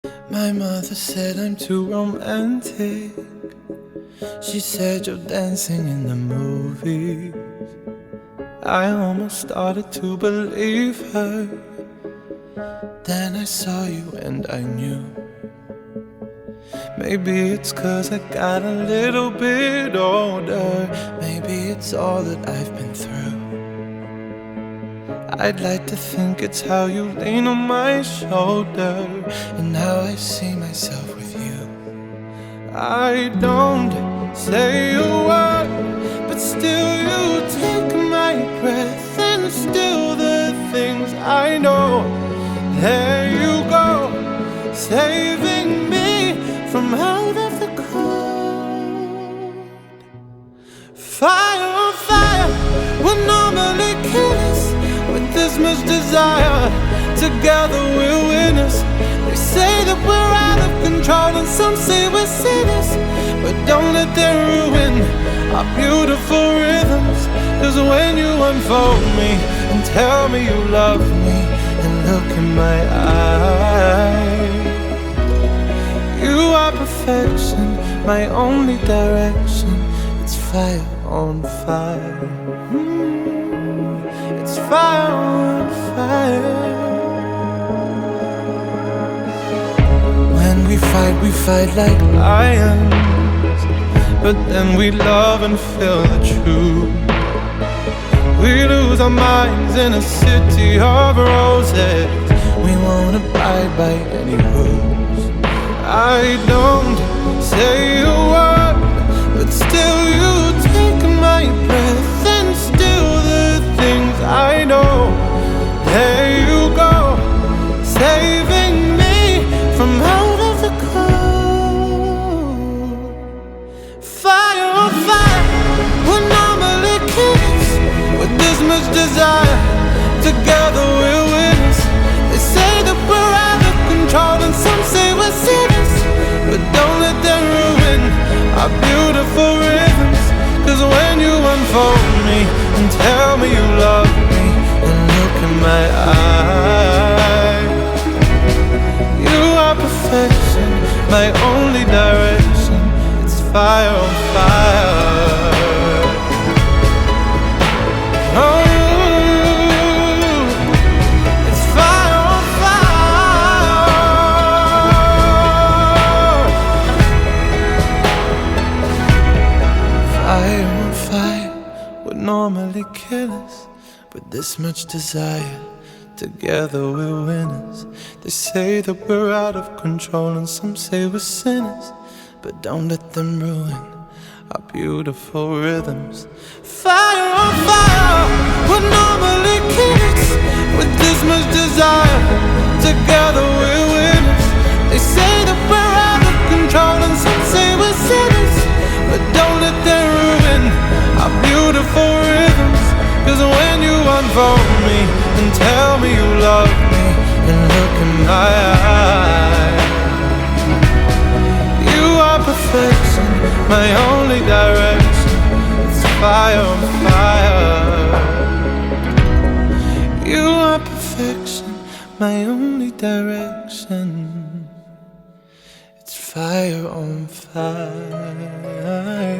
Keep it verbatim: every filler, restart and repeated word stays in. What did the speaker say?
My mother said I'm too romantic. She said you're dancing in the movies. I almost started to believe her. Then I saw you and I knew. Maybe it's 'cause I got a little bit older. Maybe it's all that I've been through. I'd like to think it's how you lean on my shoulder and how I see myself with you. I don't say a word, but still you take my breath and still the things I know. There you go, saving me from out of the cold. Fire on fire, we're normally killers. With this much desire, together we're winners. They say that we're out of control and some say we're sinners, but don't let them ruin our beautiful rhythms. 'Cause when you unfold me and tell me you love me and look in my eyes, you are perfection, my only direction. It's fire on fire. mm. It's fire on fire. When we fight, we fight like lions, but then we love and feel the truth. We lose our minds in a city of roses. We won't abide by any rules. I don't say a word, but still you take my breath and still the things I know. There you go, saving me from out of the cold. Fire on fire, we're normally kids. With this much desire, together we're winners. They say that we're out of control and some say we're sinners, but don't let them ruin our beautiful rhythms. 'Cause when you unfold me and tell me you love me and look in my eyes, you are perfection, my only direction. It's fire on fire. Oh, it's fire on fire. Fire on fire would normally kill us. With this much desire, together we're winners. They say that we're out of control and some say we're sinners, but don't let them ruin our beautiful rhythms. Fire on fire, we're normally kids. With this much desire, together we're winners. They say that we're out of control and some say we're sinners, but don't let them ruin our beautiful rhythms. 'Cause when you unfold me and tell me you love me and look in my eyes, you are perfection, my only direction. It's fire on fire. You are perfection, my only direction. It's fire on fire.